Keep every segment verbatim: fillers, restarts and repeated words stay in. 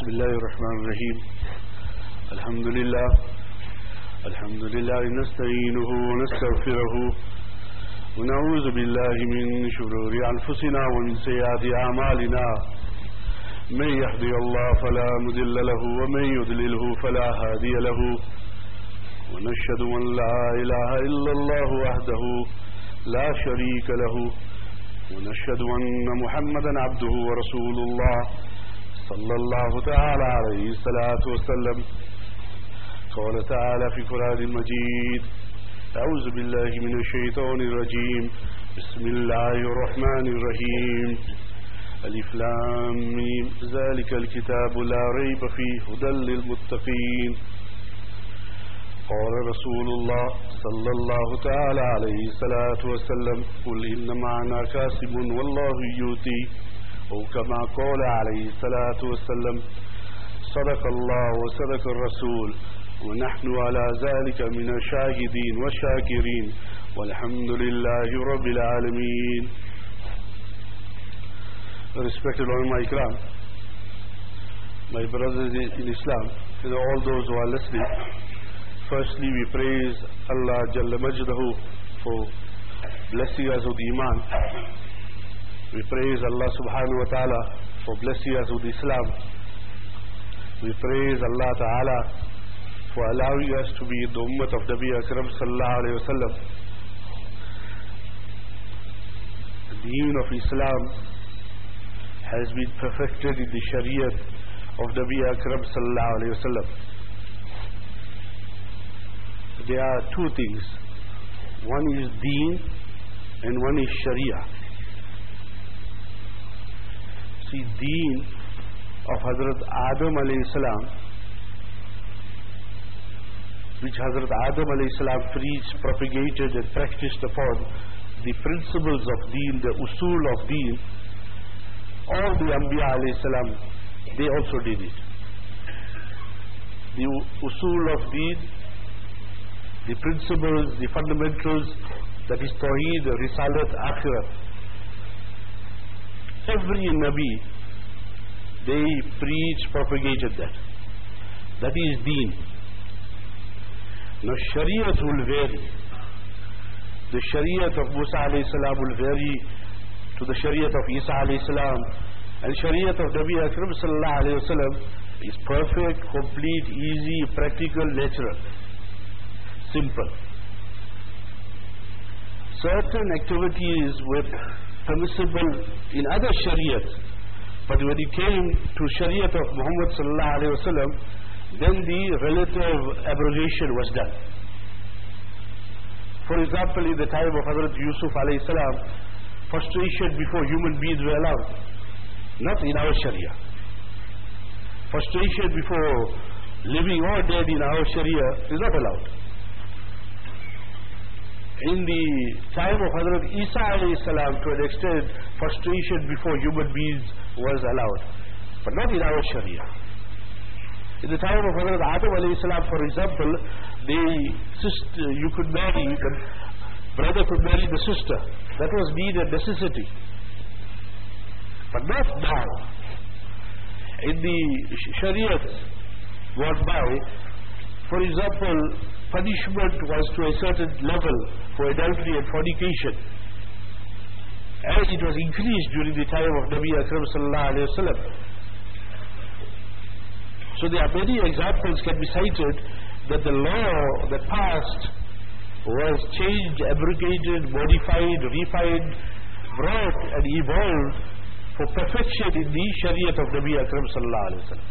الله الرحمن الرحيم الحمد لله الحمد لله نستعينه ونستغفره ونعوذ بالله من شرور أنفسنا ومن سيئات أعمالنا من يهدي الله فلا مضل له ومن يضلله فلا هادي له ونشهد أن لا إله إلا الله وحده لا شريك له ونشهد أن محمدا عبده ورسول الله صلى الله تعالى عليه الصلاة والسلام. قال تعالى في القرآن المجيد: أعوذ بالله من الشيطان الرجيم بسم الله الرحمن الرحيم ألف لام ميم ذلك الكتاب لا ريب فيه هدى للمتقين. قال رسول الله صلى الله تعالى عليه الصلاة والسلام: قل إنما أنا كاسب والله يؤتي، أو كما قال عليه الصلاة والسلام: صدق الله وصدق الرسول ونحن على ذلك من الشاهدين والشاكرين والحمد لله رب العالمين. Respected ulama ikram, my brothers in Islam, and all those who are listening, firstly we praise Allah Jalla Majdahu for blessing us with Iman. We praise Allah Subhanahu wa Ta'ala for blessing us with Islam. We praise Allah Ta'ala for allowing us to be in the ummah of Nabi Akram Sallallahu Alaihi Wasallam. The deen of Islam has been perfected in the Shariat of Nabi Akram Sallallahu Alaihi Wasallam. There are two things. One is deen and one is Sharia. See, deen of Hazrat Adam alayhi salam, which Hazrat Adam alayhi salam preached, propagated and practiced upon, the principles of deen, the usul of deen, all the Anbiya alayhi salam, they also did it. The usul of deen, the principles, the fundamentals, that is Tawheed, Risalat, Akhirat. Every Nabi, they preached, propagated that. That is deen. Now Shariat will vary. The Shariat of Musa alayhi salam will vary to the Shariat of Isa alayhi salam. And Shariat of Nabi Akram sallallahu alayhi wa sallam is perfect, complete, easy, practical, natural, simple. Certain activities were permissible in other Shariats, but when it came to Shariat of Muhammad sallallahu alayhi wa sallam, then the relative abrogation was done. For example, in the time of Hazrat Yusuf alayhi salam, frustration before human beings were allowed. Not in our Sharia. Frustration before living or dead in our Sharia is not allowed. In the time of Hazrat Isa alayhi salam, to an extent, frustration before human beings was allowed, but not in our Sharia. In the time of Hazrat Adam alayhi salam, for example, the sister, you could marry, the brother could marry the sister. That was need and necessity. But not now. In the Shariat gone by, for example, punishment was to a certain level for adultery and fornication, and it was increased during the time of Nabi Akram sallallahu alayhi wa sallam. So there are many examples can be cited that the law that passed was changed, abrogated, modified, refined, brought and evolved for perfection in the Shariat of Nabi Akram sallallahu alayhi wa sallam.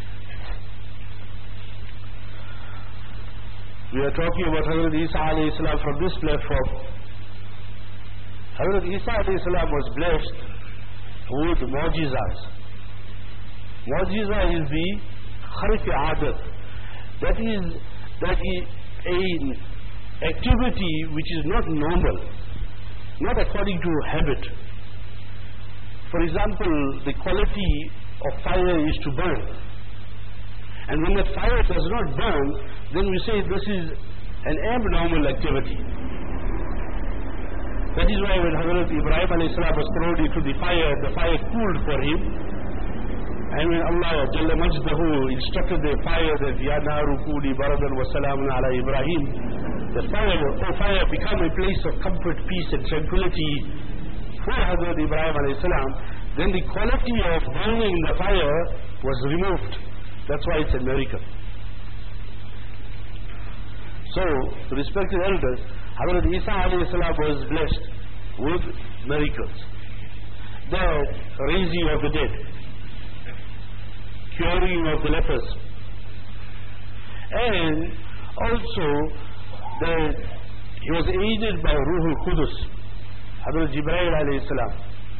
We are talking about Hazrat Isa alayhi salam from this platform. Hazrat Isa alayhi salam was blessed with mu'jizas. Mu'jiza is the kharif adat. That is, that is an activity which is not normal, not according to habit. For example, the quality of fire is to burn. And when that fire does not burn, then we say this is an abnormal activity. That is why when Hazrat Ibrahim alayhi salam was thrown into the fire, the fire cooled for him. And when Allah Jalla Majdahu instructed the fire that Ya Naru Kuni Baradan wa Salamun ala Ibrahim, the fire, oh fire, become a place of comfort, peace and tranquility for Hazrat Ibrahim alayhi salam, then the quality of burning the fire was removed. That's why it's a miracle. So, the respected elders, Hazrat Isa alayhi salam was blessed with miracles. The raising of the dead, curing of the lepers, and also that he was aided by Ruhul Qudus, Hazrat Jibreel alayhi salam.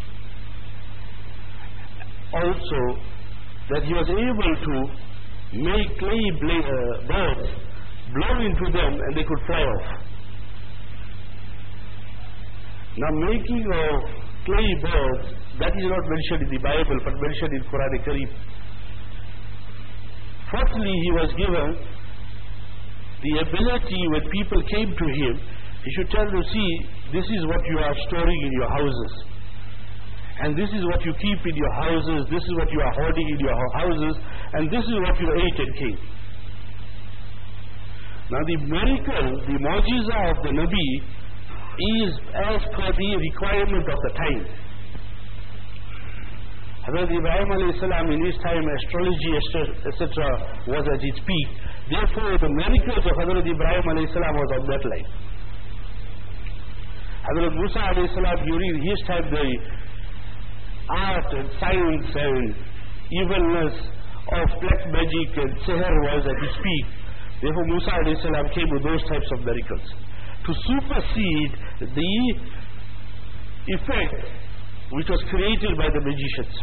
Also that he was able to make clay uh, birds blow into them and they could fly off. Now making of clay birds, that is not mentioned in the Bible but mentioned in Quran Kareem. Fourthly, he was given the ability when people came to him, he should tell them, see, this is what you are storing in your houses. And this is what you keep in your houses, this is what you are hoarding in your houses, and this is what you ate and came. Now the miracle, the mu'jiza of the Nabi is as per the requirement of the time. Hazrat Ibrahim alayhi salam, in his time astrology et cetera was at its peak. Therefore the miracles of Hazrat Ibrahim alayhi salam was on that line. Hazrat Musa alayhi salam, during his time the art and science and evilness of black magic and sihr was at its peak. Therefore Musa alayhi salam came with those types of miracles to supersede the effect which was created by the magicians.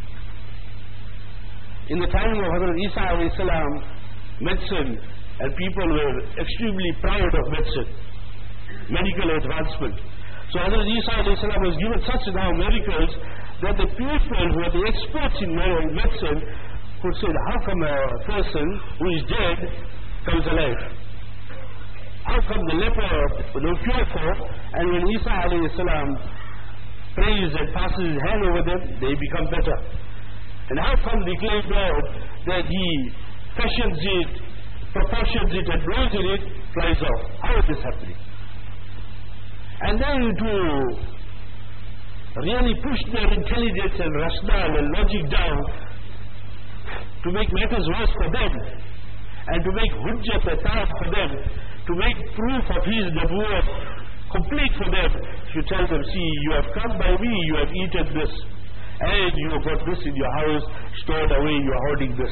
In the time of Hazrat Isa alayhi salam, medicine and people were extremely proud of medicine, medical advancement. So Hazrat Isa alayhi salam was given such now miracles that the people who are the experts in medicine could say, how come a person who is dead comes alive? How come the leper with no cure for, and when Isa alayhi salam prays and passes his hand over them, they become better? And how come the clay bird that he fashions it, proportions it and blows in it, flies off? How is this happening? And then to really push their intelligence and rational and logic down, to make matters worse for them, and to make hujjat a task for them, to make proof of his nabuwwat complete for them, you tell them, see, you have come by me, you have eaten this, and you have got this in your house, stored away, you are hoarding this.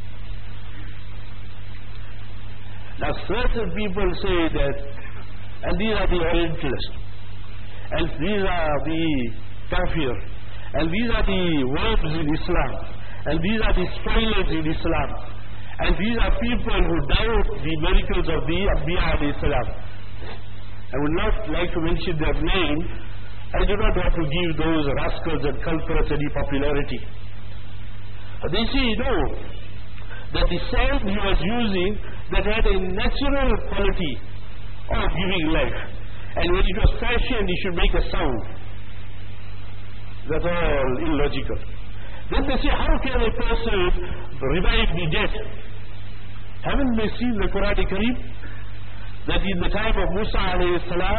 Now certain people say that, and these are the Orientalists, and these are the Kafir, and these are the worms in Islam, and these are the spoilers in Islam, and these are people who doubt the miracles of the Anbiya alayhi salam. I would not like to mention their name. I do not want to give those rascals and culprits any popularity. But they say, no, that the sand he was using that had a natural quality of giving life. And when it was fashioned, it should make a sound. That's all illogical. Then they say, how can a person revive the dead? Haven't they seen the Quran Kareem? That in the time of Musa alayhi salam,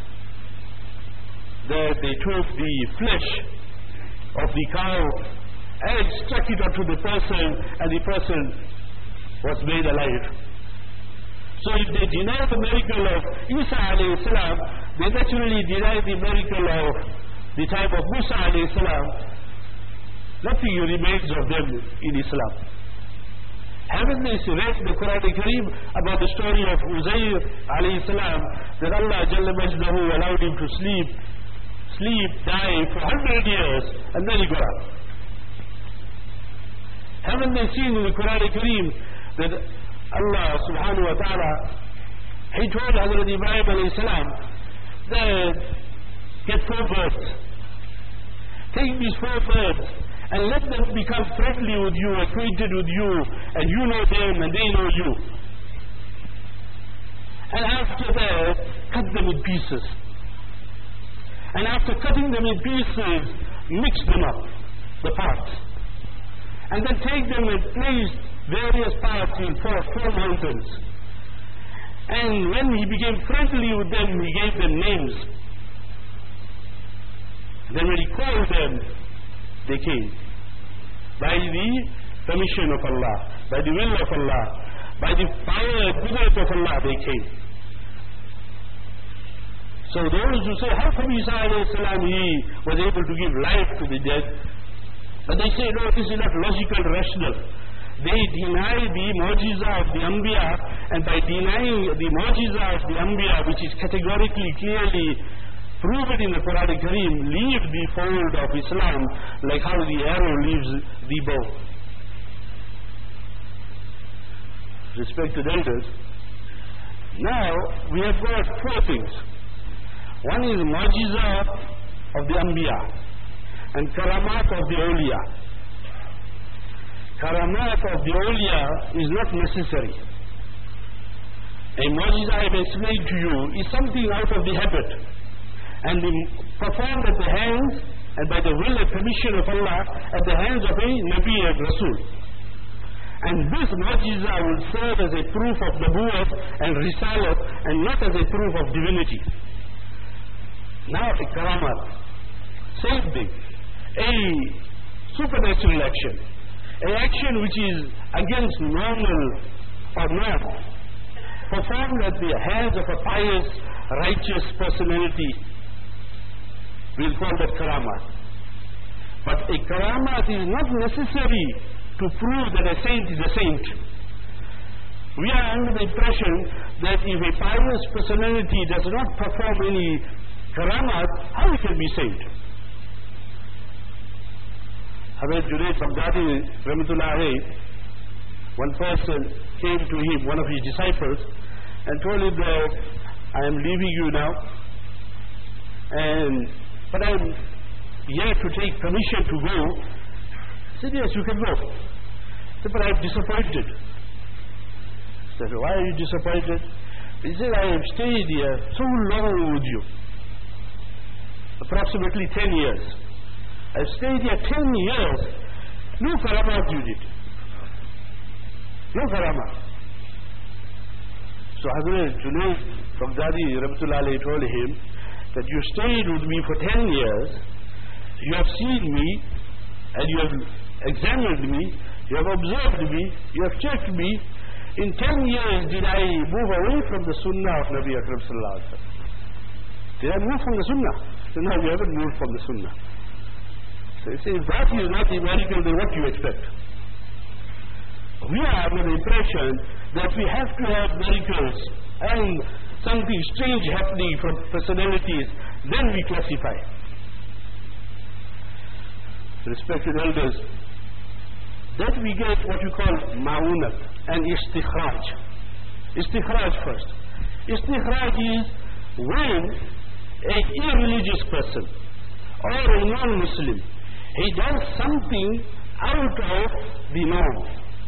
that they took the flesh of the cow and struck it onto the person, and the person was made alive. So if they deny the miracle of Isa alayhi salam, they naturally deny the miracle of the time of Musa alayhi salam. Nothing remains of them in Islam. Haven't they read the Quran Kareem about the story of Uzair alayhi salam, that Allah Jalla Majdahu allowed him to sleep, sleep, die for hundred years, and then he got up? Haven't they seen in the Quran Kareem that Allah subhanahu wa ta'ala, he told Hazrat Ibrahim alayhi salam that get four birds, take these four birds and let them become friendly with you, acquainted with you, and you know them and they know you. And after that, cut them in pieces. And after cutting them in pieces, mix them up, the parts. and then take them and place various parts in four, four mountains. And when he became friendly with them, he gave them names. Then when he called them, they came. By the permission of Allah, by the will of Allah, by the power and goodness of Allah, they came. So those who say, how come Isa alayhi salam, he was able to give life to the dead? But they say, no, this is not logical, rational. They deny the mu'jiza of the Anbiya, and by denying the mu'jiza of the Anbiya, which is categorically, clearly proven in the Quran Kareem, leave the fold of Islam like how the arrow leaves the bow. Respected elders, now we have got four things. One is mu'jiza of the Anbiya and karamat of the awliya. Karamat of the awliya is not necessary. A mu'jiza, I have explained to you, is something out of the habit and performed at the hands and by the will and permission of Allah at the hands of a Nabi and Rasul. And this mu'jiza will serve as a proof of Nabuwwat and Risalat and not as a proof of divinity. Now a karamat, same thing, a supernatural action, an action which is against normal or norm, performed at the hands of a pious, righteous personality, we'll call that karamat. But a karamat is not necessary to prove that a saint is a saint. We are under the impression that if a pious personality does not perform any karamat, how he can be saint? Hazrat Junaid Baghdadi Rahmatullah alayhi, one person came to him, one of his disciples, and told him that I am leaving you now, and but I am yet to take permission to go. He said, yes, you can go. He said, but I am disappointed. He said, why are you disappointed? He said, I have stayed here so long with you, approximately ten years. I have stayed here ten years. No karamat you did. No karamat. So Hazrat Junaid Baghdadi Rahmatullah alayhi told him that you stayed with me for ten years, you have seen me, and you have examined me, you have observed me, you have checked me. In ten years did I move away from the sunnah of Nabi Akram sallallahu alaihi wasallam? Did I move from the sunnah? So no, you haven't moved from the sunnah. So you say, if that is not the miracle, then what do you expect? We are under the impression that we have to have miracles and something strange happening from personalities, then we classify. Respected elders, that we get what you call ma'unat and istikhraj. Istikhraj first. Istikhraj is when an irreligious person or a non-Muslim, he does something out of the norm.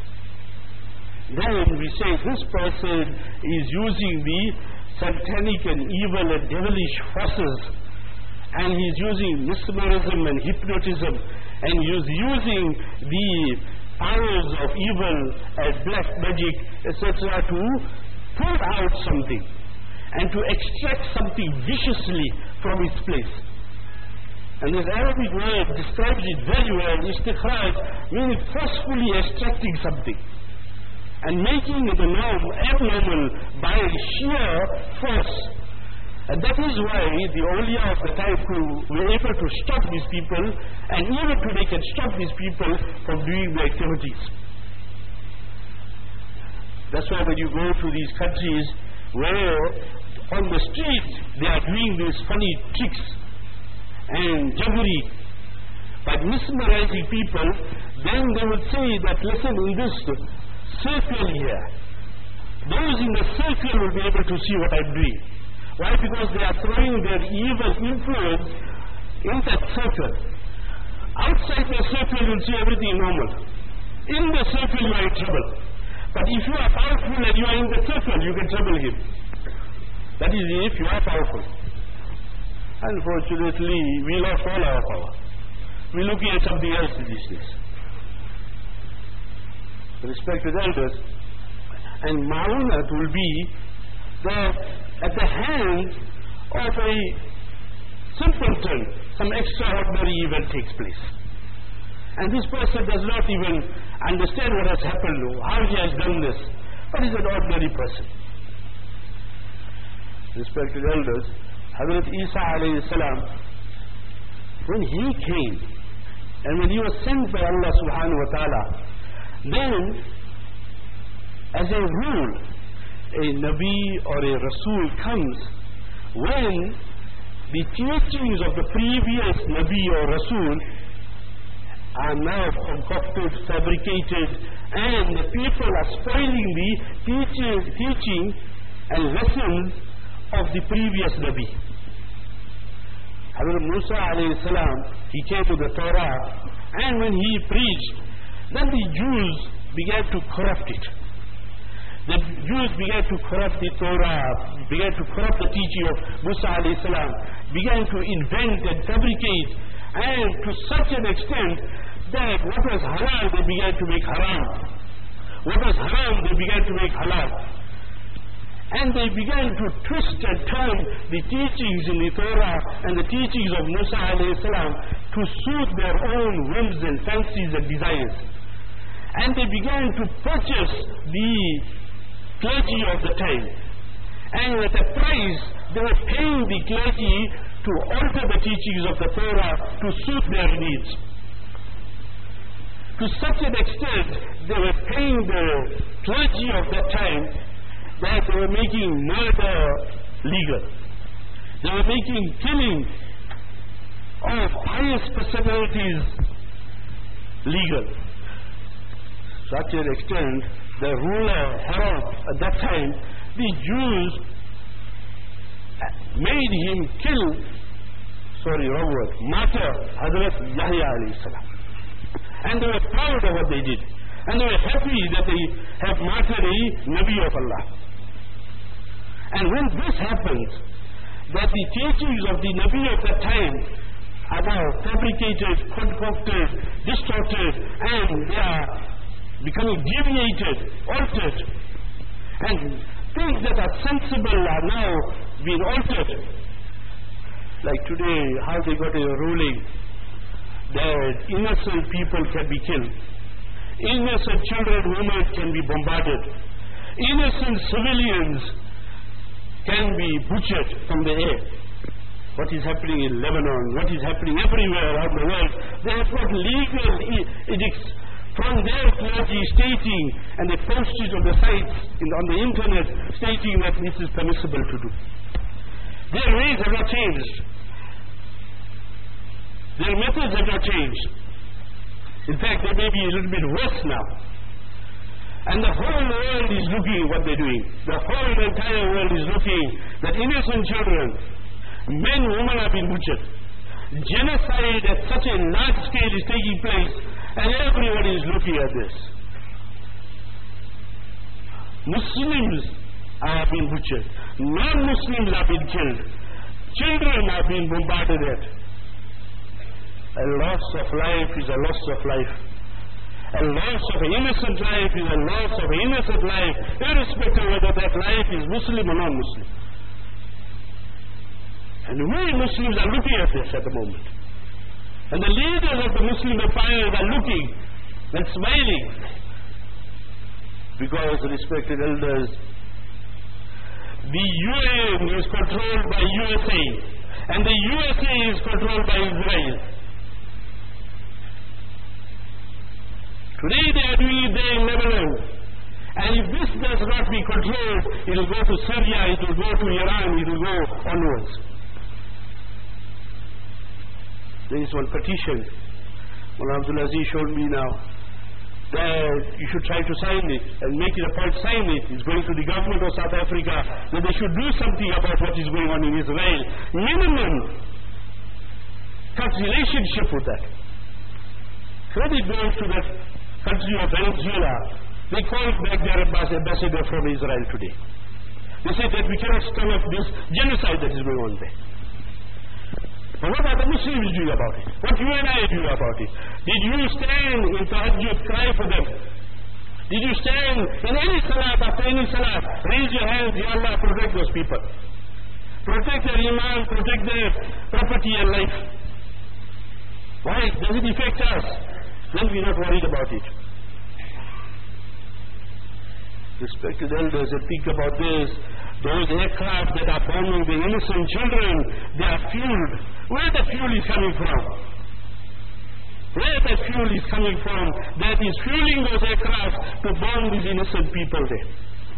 Then we say this person is using the satanic and evil and devilish forces, and he is using mesmerism and hypnotism, and he is using the powers of evil and black magic, et cetera, to pull out something and to extract something viciously from its place. And this Arabic word describes it very well, istikhraj, meaning forcefully extracting something and making the norm abnormal by sheer force. And that is why the awliya of the time who were able to stop these people, and even today can stop these people from doing their activities. That's why when you go to these countries where on the street they are doing these funny tricks and jaggery by mesmerizing people, then they would say that, listen, in this circle here, those in the circle will be able to see what I'm doing. Why? Because they are throwing their evil influence in that circle. Outside the circle you'll see everything normal. In the circle you are in trouble. But if you are powerful and you are in the circle, you can trouble him. That is if you are powerful. Unfortunately, we lost all our power. We're looking at something else these days. respected elders, and ma'unat will be that at the hand of a simpleton, some extraordinary event takes place. And this person does not even understand what has happened, or how he has done this, but is an ordinary person. Respected elders, Hazrat Isa alayhi salam, when he came, and when he was sent by Allah subhanahu wa ta'ala, then, as a rule, a Nabi or a Rasul comes when the teachings of the previous Nabi or Rasul are now concocted, fabricated, and the people are spoiling the teaching, teaching and lessons of the previous Nabi. Hazrat Musa alayhi salam, he came to the Torah, and when he preached, then the Jews began to corrupt it. The Jews began to corrupt the Torah, began to corrupt the teaching of Musa alayhi salam, began to invent and fabricate, and to such an extent that what was halal they began to make haram. What was haram they began to make halal. And they began to twist and turn the teachings in the Torah and the teachings of Musa alayhi salam to suit their own whims and fancies and desires. And they began to purchase the clergy of the time. And at a price, they were paying the clergy to alter the teachings of the Torah to suit their needs. To such an extent, they were paying the clergy of that time that they were making murder legal. They were making killing of pious personalities legal. Such an extent, the ruler Herod at that time, the Jews made him kill, sorry, wrong word, martyr Hazrat Yahya alayhi salam. And they were proud of what they did. And they were happy that they have martyred a Nabi of Allah. And when this happens, that the teachings of the Nabi of that time are now fabricated, concocted, distorted, and they are becoming deviated, altered, and things that are sensible are now being altered. Like today, how they got a ruling that innocent people can be killed, innocent children, women can be bombarded, innocent civilians can be butchered from the air. What is happening in Lebanon, what is happening everywhere around the world, they have got legal edicts from their clergy stating, and they post it on the sites, in, on the internet, stating that this is permissible to do. Their ways have not changed. Their methods have not changed. In fact, they may be a little bit worse now. And the whole world is looking at what they're doing. The whole entire world is looking that innocent children, men, women are being butchered. Genocide at such a large scale is taking place, and everybody is looking at this. Muslims are being butchered. Non-Muslims are being killed. Children are being bombarded at. A loss of life is a loss of life. A loss of an innocent life is a loss of an innocent life, irrespective of whether that life is Muslim or non-Muslim. And we Muslims are looking at this at the moment. And the leaders of the Muslim empires are looking and smiling. Because, respected elders, the U N is controlled by U S A, and the U S A is controlled by Israel. Today they are doing it there in Lebanon. And if this does not be controlled, it will go to Syria, it will go to Iran, it will go onwards. There is one petition, Mullah Abdul Aziz showed me now, that you should try to sign it and make it a point, sign it. It's going to the government of South Africa that they should do something about what is going on in Israel. Minimum cut relationship with that. Credit goes to that country of Venezuela. They called back their ambassador from Israel today. They said that we cannot stomach this genocide that is going on there. But what are the Muslims doing about it? What you and I do about it? Did you stand in Tahajjud, cry for them? Did you stand in any salat, after any salat, raise your hands, Ya Allah, protect those people. Protect their iman, protect their property and life. Why? Does it affect us? Then we're not worried about it. Respected elders, think about this. Those aircraft that are bombing the innocent children, they are fueled. Where the fuel is coming from? Where the fuel is coming from that is fueling those aircraft to bomb these innocent people there?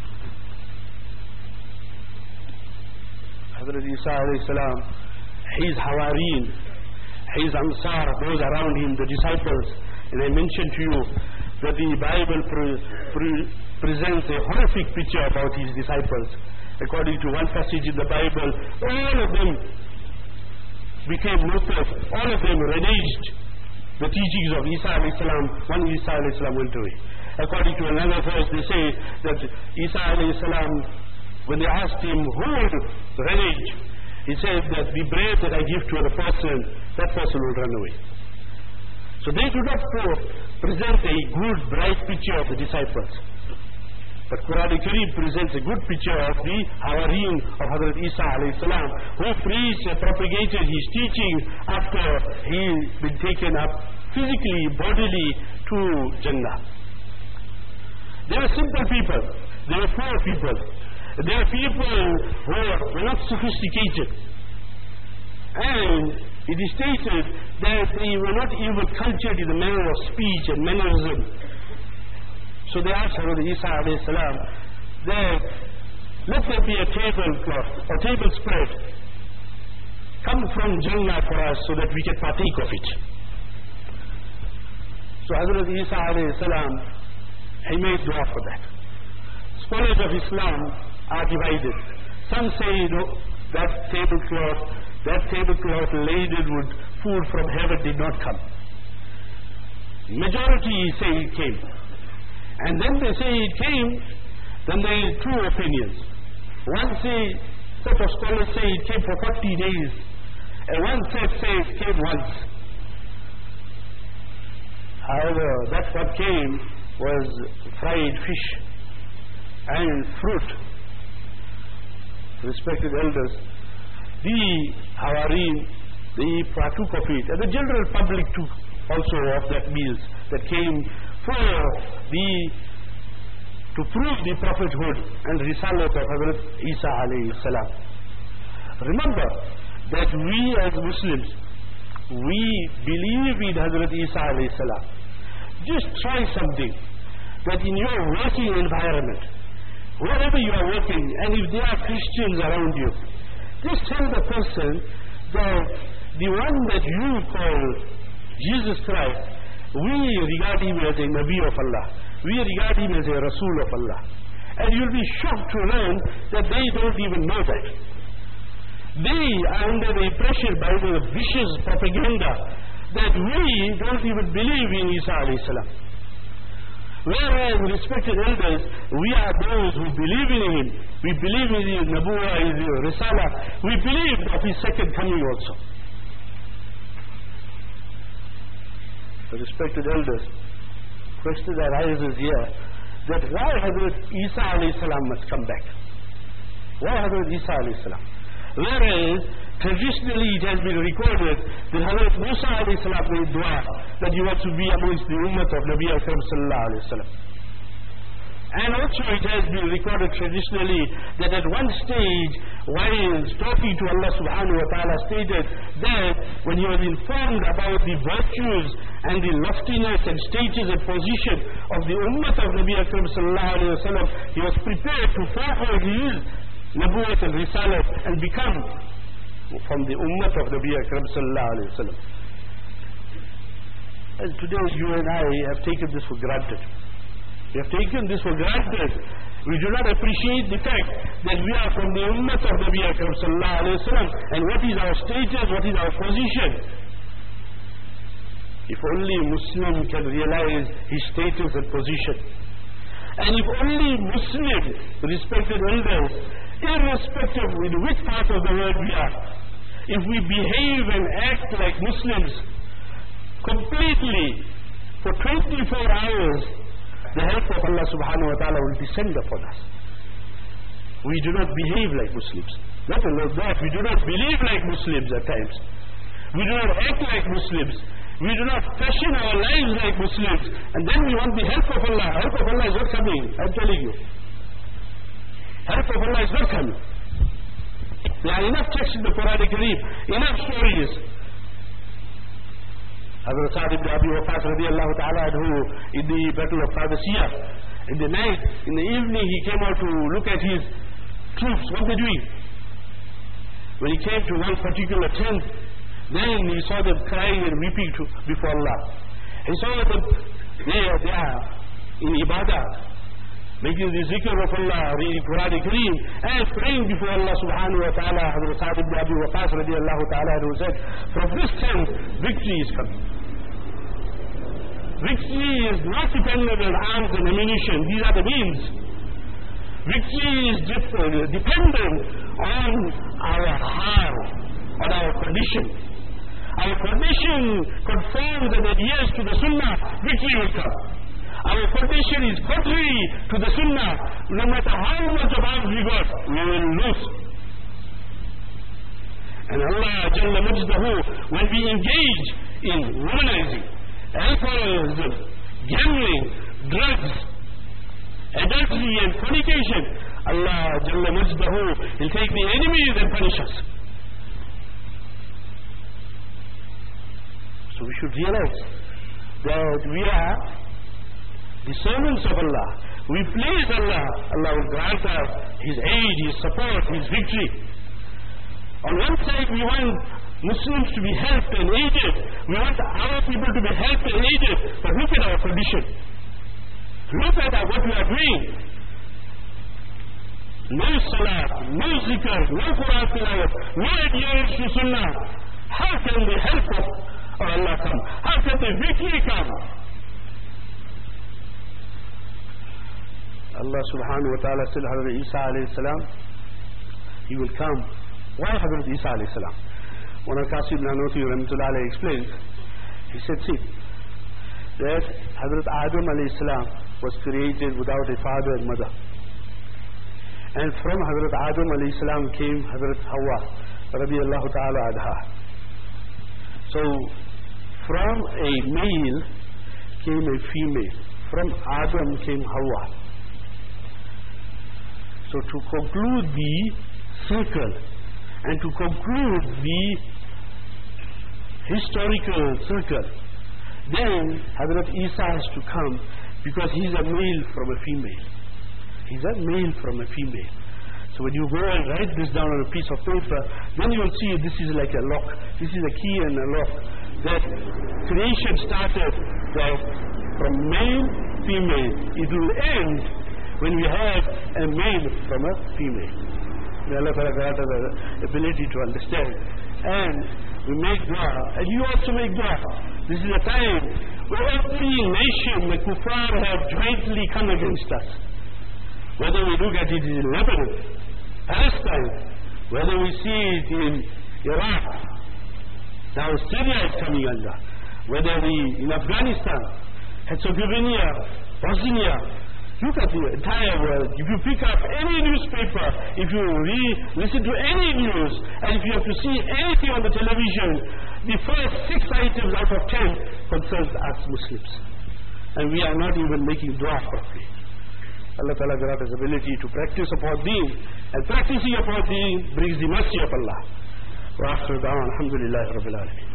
Hazrat Isa alayhi salam, his Hawareen, his Ansar, those around him, the disciples. And I mentioned to you that the Bible pre pre presents a horrific picture about his disciples. According to one passage in the Bible, all of them became murtad, all of them reneged the teachings of Isa alayhi salam when Isa alayhi salam went away. According to another verse, they say that Isa alayhi salam, when they asked him who would renege, he said that the bread that I give to a person, that person will run away. So they do not present a good, bright picture of the disciples. But Quran Kareem presents a good picture of the Hawareen of Hazrat Isa alayhi salam, who preached and propagated his teaching after he been taken up physically, bodily to Jannah. They were simple people. They were poor people. They were people who were not sophisticated. And it is stated that they were not even cultured in the manner of speech and mannerism. So they asked Hazrat Isa alayhi salam that let there be a tablecloth or table spread come from Jannah for us so that we can partake of it. So Hazrat Isa alayhi salam, he made dua for that. Scholars of Islam are divided. Some say no, that tablecloth, that tablecloth laden with food from heaven did not come. Majority say it came. And then they say it came, then there is two opinions. One say, set of scholars say it came for forty days, and one set says it came once. However, that what came was fried fish and fruit. Respected elders, the Hawareen, they partook of it, and the general public took also of that meals that came for the to prove the prophethood and risalat of Hazrat Isa alayhi salam. Remember that we as Muslims, we believe in Hazrat Isa alayhi salam. Just try something, that in your working environment, wherever you are working, and if there are Christians around you, just tell the person that the one that you call Jesus Christ, we regard him as a Nabi of Allah. We regard him as a Rasul of Allah. And you'll be shocked to learn that they don't even know that. They are under the pressure by the vicious propaganda that we don't even believe in Isa alayhi salam. Whereas, respected elders, we are those who believe in him. We believe in his Nabuwa, his Risala. We believe of his second coming also. The respected elders, question arises here that why Hazrat Isa alayhi salam must come back? Why Hazrat Isa alayhi salam? Whereas traditionally it has been recorded that Hazrat Musa alayhi salam made dua that he wants to be amongst the ummah of Nabi Akram sallallahu alayhi wa sallam. And also it has been recorded traditionally that at one stage, while talking to Allah subhanahu wa ta'ala, stated that when he was informed about the virtues and the loftiness and status and position of the ummah of Nabi Akram sallallahu alayhi wa sallam, he was prepared to forward his nabuwat and risalat and become from the ummah of Nabi Akram sallallahu alayhi wa sallam. And today you and I have taken this for granted. We have taken this for granted. We do not appreciate the fact that we are from the ummah of Nabi Akram sallallahu alayhi wa sallam, and what is our status, what is our position. If only a Muslim can realize his status and position. And if only Muslim, respected elders, irrespective in which part of the world we are, if we behave and act like Muslims completely for twenty-four hours, the help of Allah subhanahu wa ta'ala will descend upon us. We do not behave like Muslims. Not only that, we do not believe like Muslims at times. We do not act like Muslims. We do not fashion our lives like Muslims. And then we want the help of Allah. Help of Allah is not coming, I'm telling you. Help of Allah is not coming. There are enough texts in the Quran Kareem, enough stories. Hazrat Sa'd ibn Abi Waqqas radiallahu ta'ala anhu, in the battle of Qadisiyah, in the night, in the evening, he came out to look at his troops, what they're doing. When he came to one particular tent, then he saw them crying and weeping to, before Allah. He saw them, they are, they are in ibadah, making the zikr of Allah, reading Quran Kareem, and praying before Allah subhanahu wa ta'ala. Hazrat Sa'd ibn Abi Waqqas radiallahu ta'ala who said, from this tent, victory is coming. Victory is not dependent on arms and ammunition. These are the means. Victory is dependent on our heart, on our condition. Our condition conforms and adheres to the sunnah, victory will come. Our condition is contrary to the sunnah. No matter how much of arms we got, we will lose. And Allah Jalla Majdahu, when we engage in womanizing, alcoholism, gambling, drugs, adultery and fornication, Allah Jalla Majdahu will take the enemies and punish us. So we should realize that we are the servants of Allah. We please Allah. Allah will grant us His aid, His support, His victory. On one side we want Muslims to be helped and aided. We want our people to be helped and aided. But look at our condition. Look at what we are doing. No salat, no zikr, no Quran tilawat, no adherence to sunnah. How can the help of Allah come? How can the victory come? Allah subhanahu wa ta'ala said, Hazrat Isa alayhi salam, he will come. Why Hazrat Isa alayhi salam? One of Qasim Nanoti Rahmatullah alayhi explained, he said, see, that Hazrat Adam alayhi salam was created without a father and mother. And from Hazrat Adam alayhi salam came Hazrat Hawa radiyallahu ta'ala adha. So, from a male came a female. From Adam came Hawa. So to conclude the circle and to conclude the historical circle, then Hazrat Isa has to come because he's a male from a female. He's a male from a female. So when you go and write this down on a piece of paper, then you will see this is like a lock. This is a key and a lock. That creation started that from male, female. It will end when we have a male from a female. May Allah Ta'ala grant us the ability to understand. And we make dua, and you also make dua. This is a time where every nation, the kuffar, have jointly come against us. Whether we look at it in Lebanon, Palestine, whether we see it in Iraq, now Syria is coming under, whether we in Afghanistan, Herzegovina, Bosnia, look at the entire world. If you pick up any newspaper, if you re- listen to any news, and if you have to see anything on the television, the first six items out of ten concerns us Muslims. And we are not even making dua properly. Allah Ta'ala grant us ability to practice upon deen, and practicing upon deen brings the mercy of Allah. Wa akhir da'wan, alhamdulillahi rabbil alamin.